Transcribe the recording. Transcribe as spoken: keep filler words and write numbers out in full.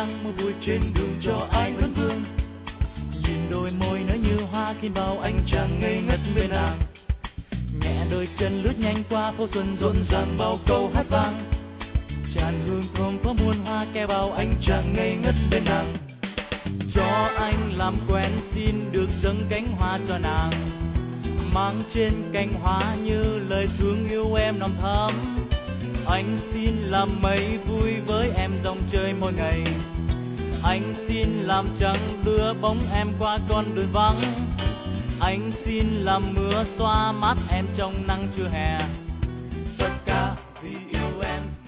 nắng mưa vui trên đường cho ai vẫn vương. Nhìn đôi môi nở như hoa khi bao anh chàng ngây ngất bên nàng. Nhẹ đôi chân lướt nhanh qua phố xuân rộn ràng bao câu hát vang. Tràn hương thơm có muôn hoa kẻ bao anh chàng ngây ngất bên nàng. Cho anh làm quen xin được dâng cánh hoa cho nàng. Mang trên cành hoa như lời thương yêu em nồng thắm. Anh xin làm mây vui với em dòng chơi mỗi ngày. Anh xin làm trăng đưa bóng em qua con đường vắng. Anh xin làm mưa xoa mắt em trong nắng trưa hè. Tất cả vì yêu em.